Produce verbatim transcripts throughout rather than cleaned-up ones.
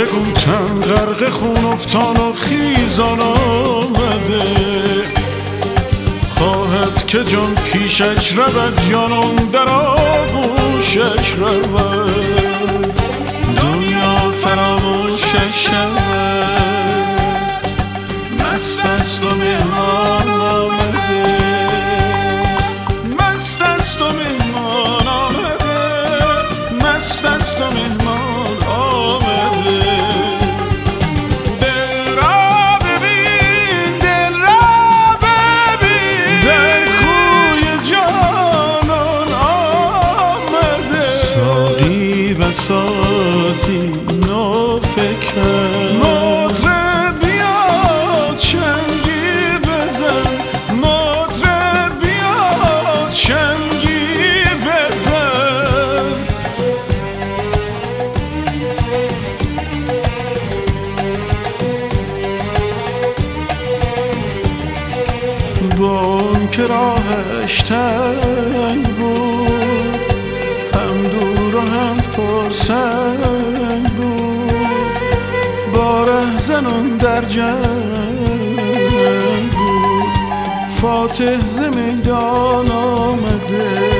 بگو تن غرق خون افتان و خیزان آمده، خواهد که جان پیشش رود جانم در آغوشش رود، دنیا فراموشش شود، مست است و مهمان آمده، مست است و مهمان آمده، مست است و مهمان آمده. دل را ببین، دل را ببین، در کوی جانان آمده، ساقی و ساقی نو فکر مطرب بیا چنگی بزن، مطرب بیا چنگی بزن. با اون که راهش تنگ بود، هم دور و هم پرسنگ بود، با رهزنان در جنگ بود، فاتح ز میدان آمده.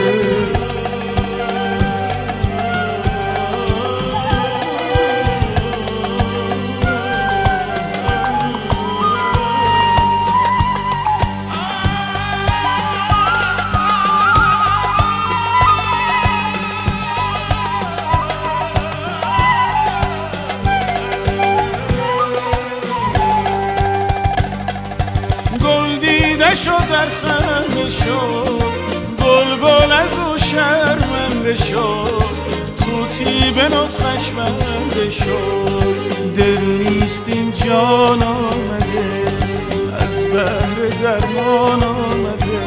شد در خنده شد، بلبل از او شرمنده شد، طوطی به نطقش بنده شد. دل نیست این جان آمده، از بحر درمان آمده،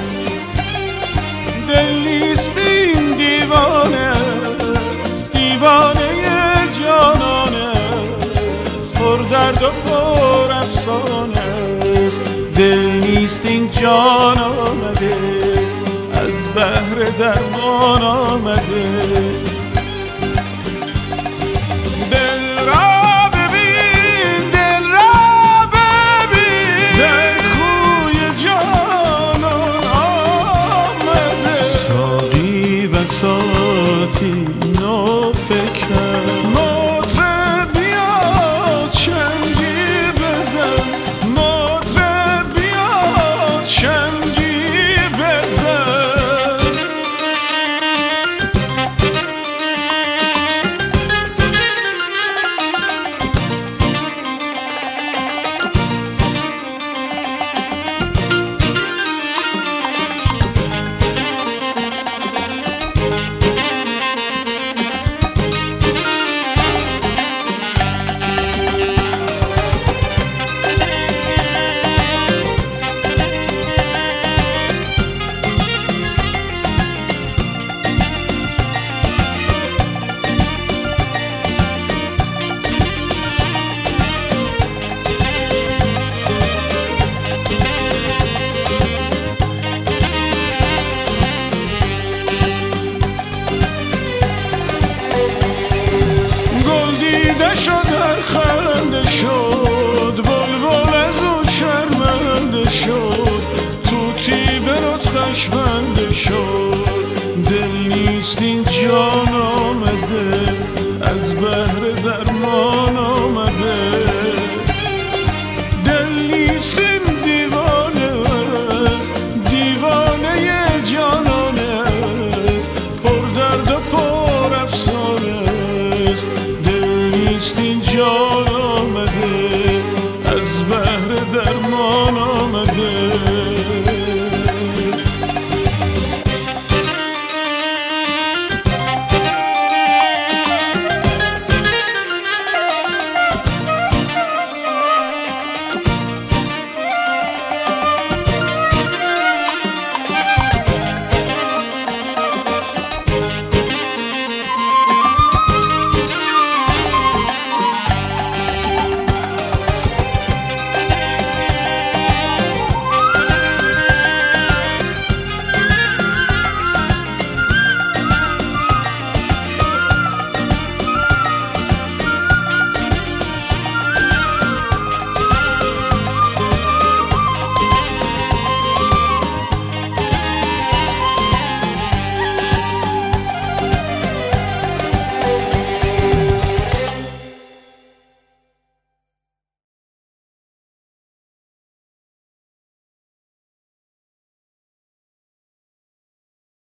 دل نیست این دیوانه است، دیوانه جانانه است، پر درد و پر افسانه است. دل نیست این جان آمده، از بحر درمان آمده. دل را ببین، دل را ببین، در کوی جانان آمده، ساقی و ساقی نو فکر مطرب بیا چنگی بزن، چنگی بزن. شد در خنده شد، بلبل از او شرمنده شد، طوطی به نطقش بنده